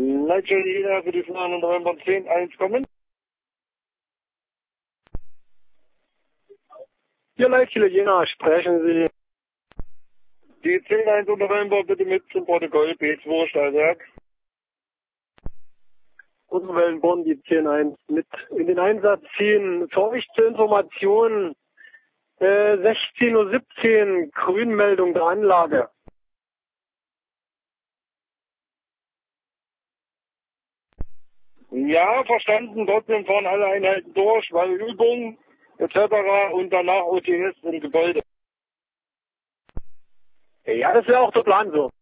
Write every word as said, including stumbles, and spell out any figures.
Nigel Ida für die Fahne November zehn eins kommen. Hier Nigel Jena, sprechen Sie. Die zehn eins November bitte mit zum Protokoll B zwei Stahlwerk. Unterwellenborn, die zehn eins mit in den Einsatz ziehen. Für euch zur Information, äh, sechzehn Uhr siebzehn, Grünmeldung der Anlage. Ja, verstanden, trotzdem fahren alle Einheiten durch, weil Übung et cetera und danach O T S im Gebäude. Ja, das wäre auch der Plan so.